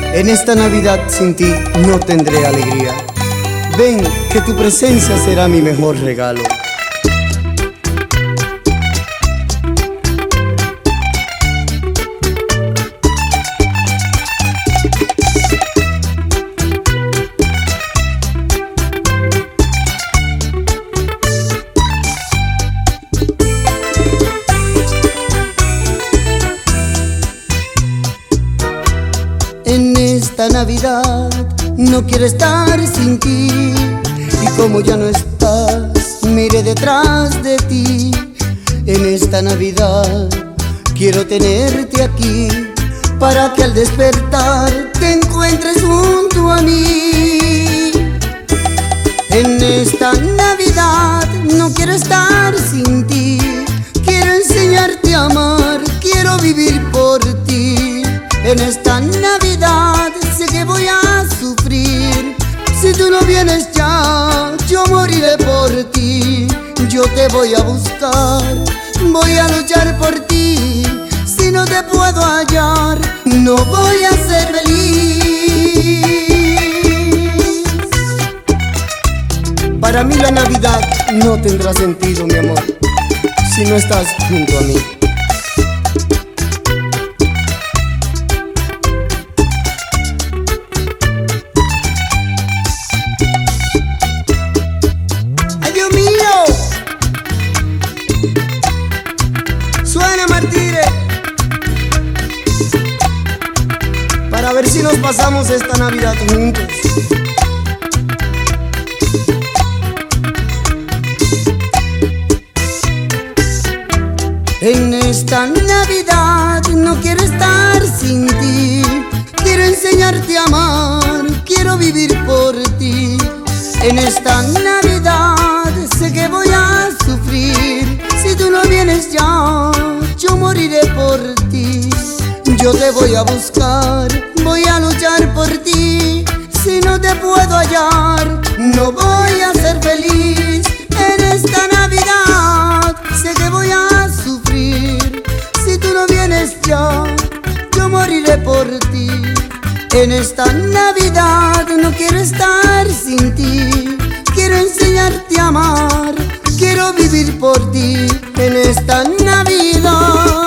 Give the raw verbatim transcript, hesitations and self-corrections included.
En esta Navidad sin ti no tendré alegría. Ven, que tu presencia será mi mejor regalo. En esta Navidad no quiero estar sin ti, y como ya no estás, miré detrás de ti. En esta Navidad quiero tenerte aquí, para que al despertar te encuentres junto a mí. En esta Navidad no quiero estar sin ti, quiero enseñarte a amar, quiero vivir por ti. En esta Navidad sé que voy a sufrir, si tú no vienes ya, yo moriré por ti. Yo te voy a buscar, voy a luchar por ti. Si no te puedo hallar, no voy a ser feliz. Para mí la Navidad no tendrá sentido, mi amor, si no estás junto a mí. Suena Martire, para ver si nos pasamos esta Navidad juntos. En esta Navidad no quiero estar sin ti, quiero enseñarte a amar, quiero vivir por ti. En esta Navidad sé que voy a sufrir, si tú no vienes ya, yo moriré por ti. Yo te voy a buscar, voy a luchar por ti. Si no te puedo hallar, no voy a ser feliz. En esta Navidad sé que voy a sufrir, si tú no vienes ya, yo moriré por ti. En esta Navidad no quiero estar sin ti, quiero enseñarte a amar, quiero vivir por ti. En esta Navidad